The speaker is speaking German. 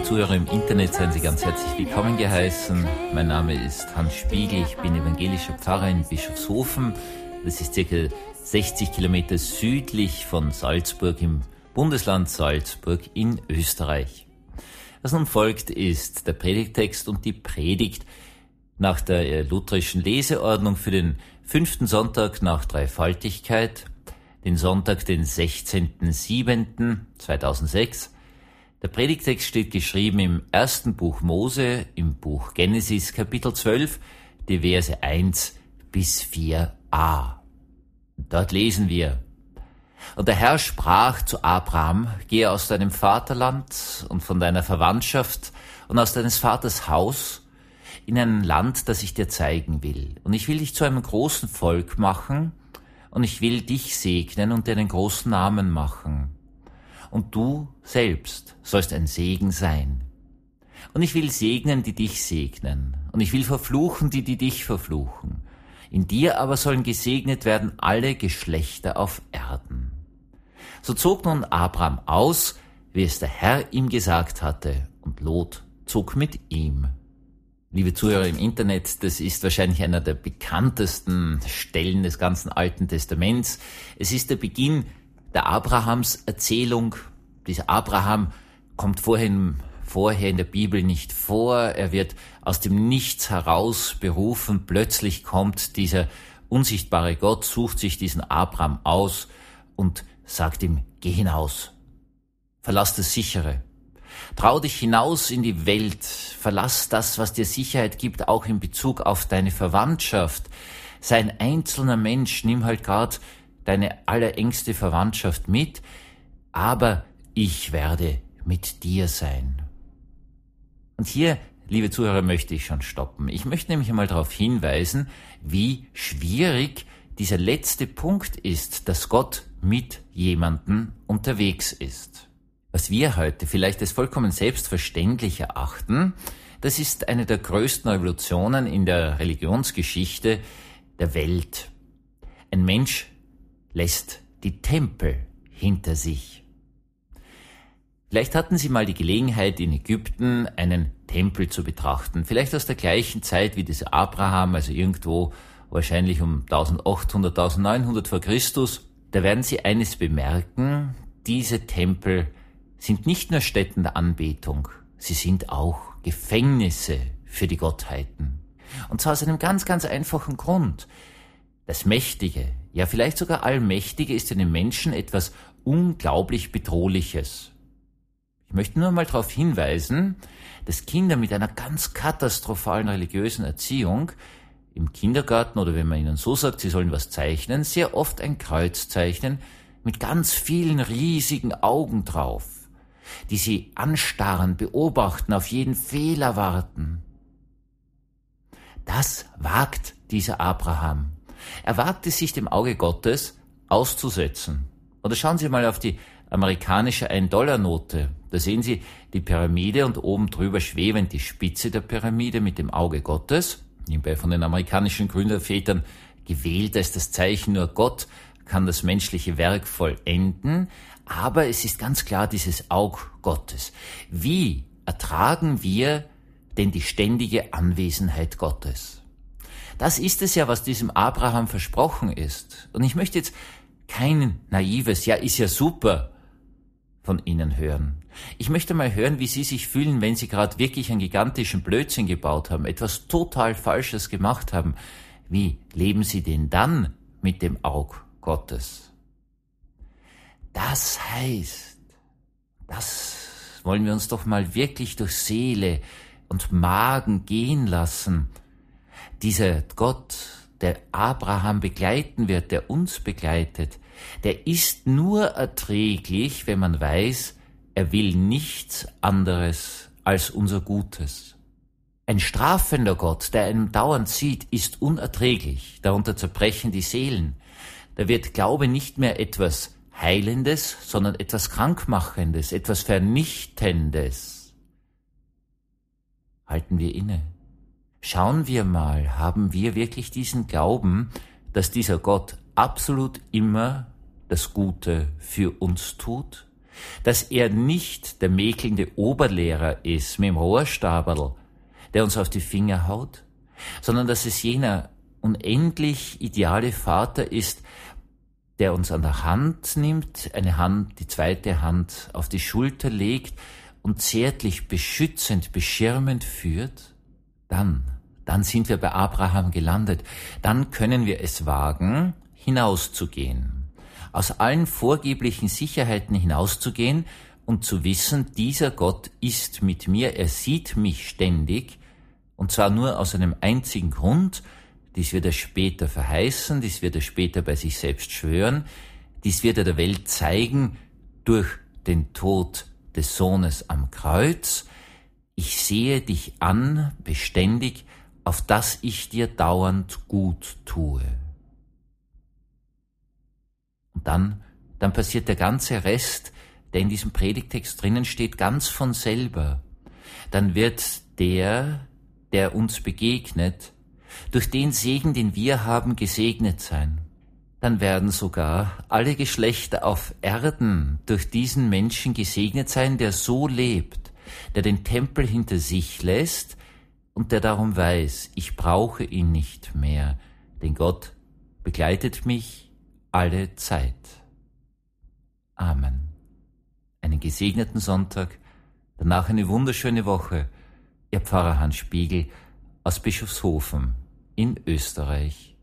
Zuhörer im Internet, seien Sie ganz herzlich willkommen geheißen. Mein Name ist Hans Spiegel, ich bin evangelischer Pfarrer in Bischofshofen. Das ist circa 60 Kilometer südlich von Salzburg im Bundesland Salzburg in Österreich. Was nun folgt, ist der Predigttext und die Predigt nach der lutherischen Leseordnung für den 5. Sonntag nach Dreifaltigkeit, den Sonntag, den 16.07.2006. Der Predigtext steht geschrieben im ersten Buch Mose, im Buch Genesis, Kapitel 12, die Verse 1 bis 4a. Dort lesen wir: Und der Herr sprach zu Abraham, gehe aus deinem Vaterland und von deiner Verwandtschaft und aus deines Vaters Haus in ein Land, das ich dir zeigen will. Und ich will dich zu einem großen Volk machen, und ich will dich segnen und dir einen großen Namen machen. Und du selbst sollst ein Segen sein. Und ich will segnen, die dich segnen. Und ich will verfluchen, die dich verfluchen. In dir aber sollen gesegnet werden alle Geschlechter auf Erden. So zog nun Abraham aus, wie es der Herr ihm gesagt hatte, und Lot zog mit ihm. Liebe Zuhörer im Internet, das ist wahrscheinlich einer der bekanntesten Stellen des ganzen Alten Testaments. Es ist der Beginn der Abrahams-Erzählung. Dieser Abraham kommt vorher in der Bibel nicht vor. Er wird aus dem Nichts heraus berufen. Plötzlich kommt dieser unsichtbare Gott, sucht sich diesen Abraham aus und sagt ihm, geh hinaus, verlass das Sichere. Trau dich hinaus in die Welt, verlass das, was dir Sicherheit gibt, auch in Bezug auf deine Verwandtschaft. Sei ein einzelner Mensch, nimm halt gerade deine allerengste Verwandtschaft mit, aber ich werde mit dir sein. Und hier, liebe Zuhörer, möchte ich schon stoppen. Ich möchte nämlich einmal darauf hinweisen, wie schwierig dieser letzte Punkt ist, dass Gott mit jemandem unterwegs ist. Was wir heute vielleicht als vollkommen selbstverständlich erachten, das ist eine der größten Revolutionen in der Religionsgeschichte der Welt. Ein Mensch lässt die Tempel hinter sich. Vielleicht hatten Sie mal die Gelegenheit, in Ägypten einen Tempel zu betrachten. Vielleicht aus der gleichen Zeit wie dieser Abraham, also irgendwo wahrscheinlich um 1800, 1900 vor Christus. Da werden Sie eines bemerken: Diese Tempel sind nicht nur Stätten der Anbetung, sie sind auch Gefängnisse für die Gottheiten. Und zwar aus einem ganz, ganz einfachen Grund. Das Mächtige, ja vielleicht sogar Allmächtige, ist einem Menschen etwas unglaublich Bedrohliches. Ich möchte nur mal darauf hinweisen, dass Kinder mit einer ganz katastrophalen religiösen Erziehung im Kindergarten oder wenn man ihnen so sagt, sie sollen was zeichnen, sehr oft ein Kreuz zeichnen mit ganz vielen riesigen Augen drauf, die sie anstarren, beobachten, auf jeden Fehler warten. Das wagt dieser Abraham. Er wagt es sich dem Auge Gottes auszusetzen. Oder schauen Sie mal auf die amerikanische 1-Dollar-Note. Da sehen Sie die Pyramide und oben drüber schwebend die Spitze der Pyramide mit dem Auge Gottes. Nebenbei von den amerikanischen Gründervätern gewählt als das Zeichen, nur Gott kann das menschliche Werk vollenden. Aber es ist ganz klar dieses Auge Gottes. Wie ertragen wir denn die ständige Anwesenheit Gottes? Das ist es ja, was diesem Abraham versprochen ist. Und ich möchte jetzt kein naives, ja, ist ja super von Ihnen hören. Ich möchte mal hören, wie Sie sich fühlen, wenn Sie gerade wirklich einen gigantischen Blödsinn gebaut haben, etwas total Falsches gemacht haben. Wie leben Sie denn dann mit dem Auge Gottes? Das heißt, das wollen wir uns doch mal wirklich durch Seele und Magen gehen lassen. Dieser Gott, der Abraham begleiten wird, der uns begleitet, der ist nur erträglich, wenn man weiß, er will nichts anderes als unser Gutes. Ein strafender Gott, der einem dauernd sieht, ist unerträglich. Darunter zerbrechen die Seelen. Da wird Glaube nicht mehr etwas Heilendes, sondern etwas Krankmachendes, etwas Vernichtendes. Halten wir inne. Schauen wir mal, haben wir wirklich diesen Glauben, dass dieser Gott absolut immer das Gute für uns tut? dass er nicht der mäkelnde Oberlehrer ist mit dem Rohrstaberl, der uns auf die Finger haut, sondern dass es jener unendlich ideale Vater ist, der uns an der Hand nimmt, die zweite Hand auf die Schulter legt und zärtlich beschützend, beschirmend führt, dann sind wir bei Abraham gelandet. Dann können wir es wagen, hinauszugehen. Aus allen vorgeblichen Sicherheiten hinauszugehen und zu wissen, dieser Gott ist mit mir, er sieht mich ständig, und zwar nur aus einem einzigen Grund, dies wird er später verheißen, dies wird er später bei sich selbst schwören, dies wird er der Welt zeigen durch den Tod des Sohnes am Kreuz. Ich sehe dich an, beständig, auf dass ich dir dauernd gut tue. Und dann passiert der ganze Rest, der in diesem Predigtext drinnen steht, ganz von selber. Dann wird der uns begegnet, durch den Segen, den wir haben, gesegnet sein. Dann werden sogar alle Geschlechter auf Erden durch diesen Menschen gesegnet sein, der so lebt, der den Tempel hinter sich lässt und der darum weiß, ich brauche ihn nicht mehr, denn Gott begleitet mich alle Zeit. Amen. Einen gesegneten Sonntag, danach eine wunderschöne Woche. Ihr Pfarrer Hans Spiegel aus Bischofshofen in Österreich.